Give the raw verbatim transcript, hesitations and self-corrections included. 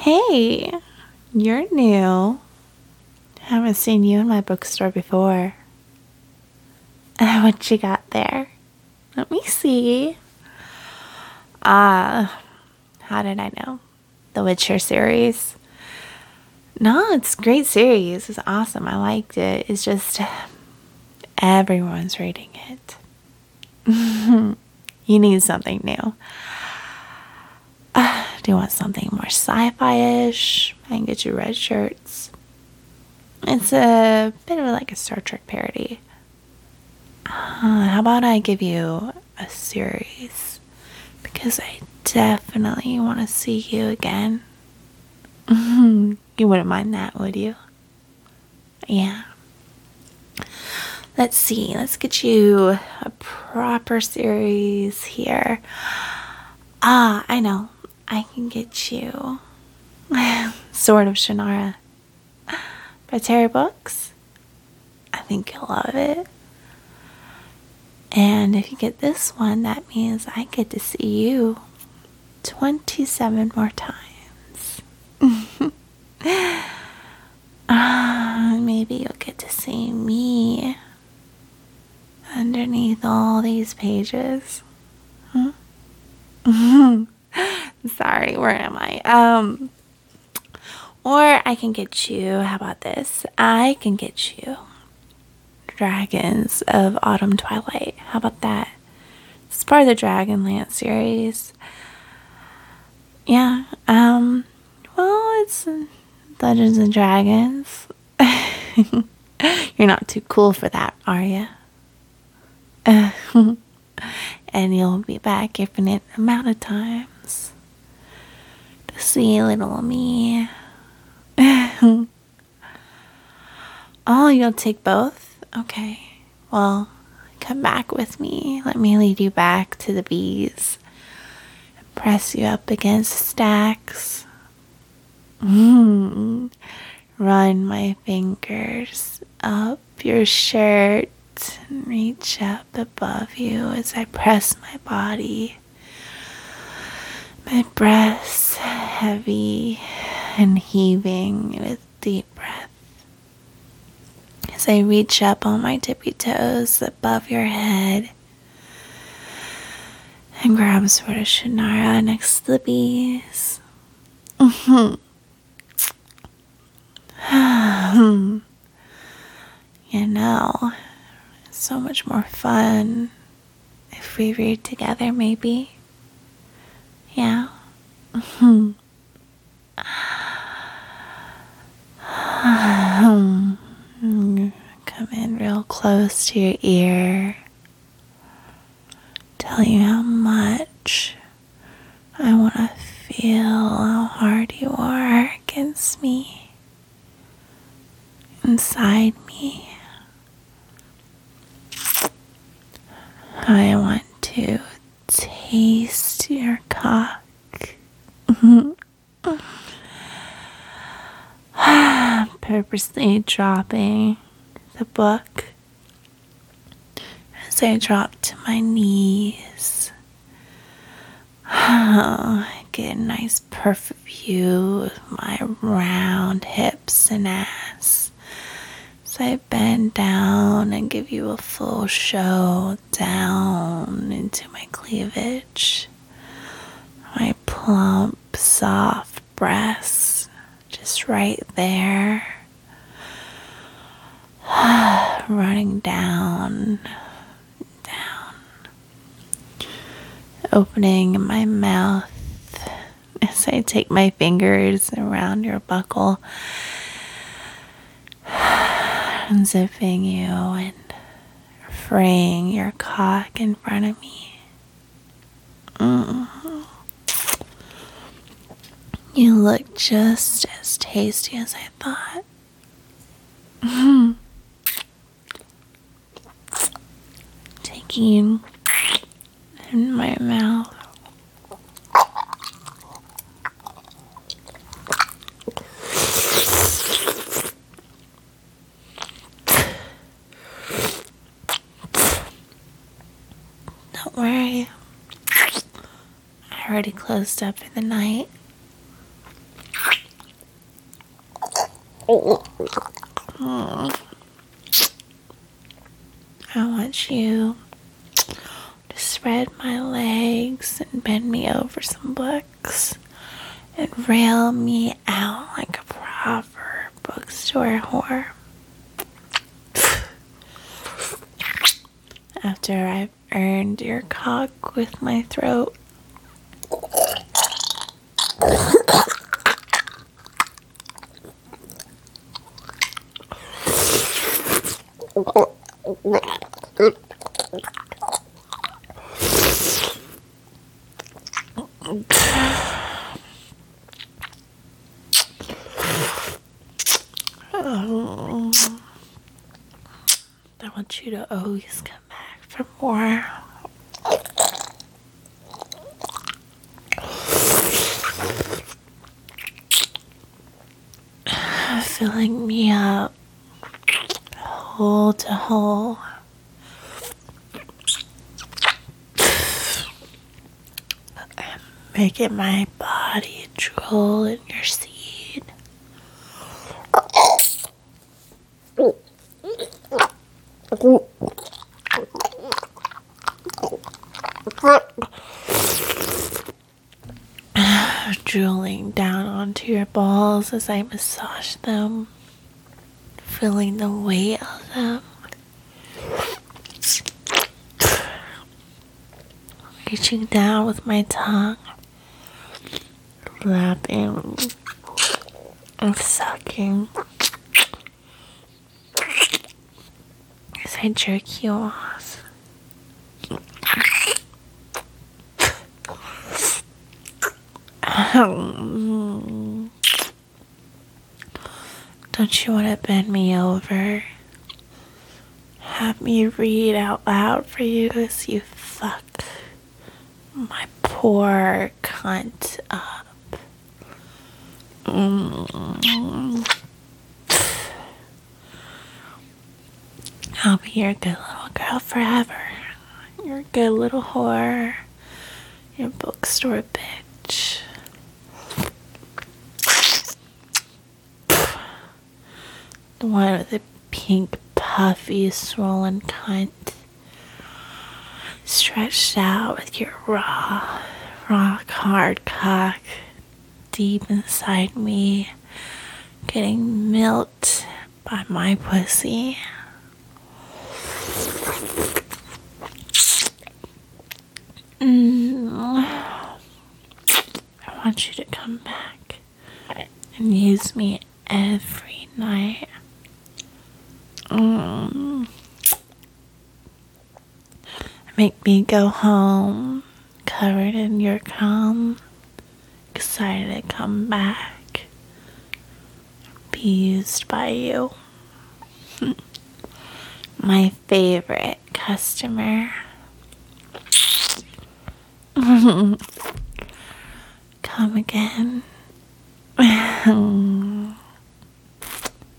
Hey, you're new. Haven't seen you in my bookstore before. Uh, what you got there? Let me see. Ah, uh, how did I know? The Witcher series. No, it's a great series. It's awesome. I liked it. It's just everyone's reading it. You need something new. Uh, do you want something more sci-fi-ish? I can get you red shirts. It's a bit of like a Star Trek parody. Uh, how about I give you a series? Because I definitely want to see you again. You wouldn't mind that, would you? Yeah. Let's see. Let's get you a proper series here. Ah, I know. I can get you Sword of Shannara by Terry Books. I think you'll love it. And if you get this one, that means I get to see you twenty-seven more times. uh, maybe you'll get to see me underneath all these pages. Huh? Sorry, where am I? Um, or I can get you, how about this? I can get you Dragons of Autumn Twilight. How about that? It's part of the Dragonlance series. Yeah, um, well, it's Dungeons and Dragons. You're not too cool for that, are you? Uh, and you'll be back infinite amount of times to see little me. Oh, you'll take both? Okay. Well, come back with me. Let me lead you back to the bees. And press you up against stacks. Mm. Run my fingers up your shirt and reach up above you as I press my body. My breasts heavy and heaving with deep breath. As I reach up on my tippy toes above your head and grab Sword of Shannara next to the bees. Mm-hmm. You know, it's so much more fun if we read together, maybe. Yeah. Mm-hmm. Come in real close to your ear. Tell you how much I want to feel how hard you are against me, inside me. I want to taste your cock. Purposely dropping the book as I drop to my knees. Oh, I get a nice perfect view of my round hips and ass. So I bend down and give you a full show down into my cleavage. My plump, soft breasts just right there. Running down, down. Opening my mouth as I take my fingers around your buckle. Unzipping you and freeing your cock in front of me. Mm-hmm. You look just as tasty as I thought. Mm-hmm. Taking in my mouth. Don't worry. I already closed up for the night. I want you to spread my legs and bend me over some books and rail me out like a proper bookstore whore. After I've earned your cock with my throat. Oh, I want you to always come back for more. Filling me up hole to hole. Making my body drool in your seed. Drooling down onto your balls as I massage them, feeling the weight of them. Reaching down with my tongue, lapping and sucking as I jerk you off. Don't you want to bend me over? Have me read out loud for you as you fuck my poor cunt up. Mm. I'll be your good little girl forever. Your good little whore. Your bookstore bitch. The one with the pink, puffy, swollen cunt. Stretched out with your raw, rock hard cock deep inside me, getting milked by my pussy. Mm. I want you to come back and use me every night. Mm. Make me go home covered in your cum, excited to come back, be used by you. My favorite customer. Come again.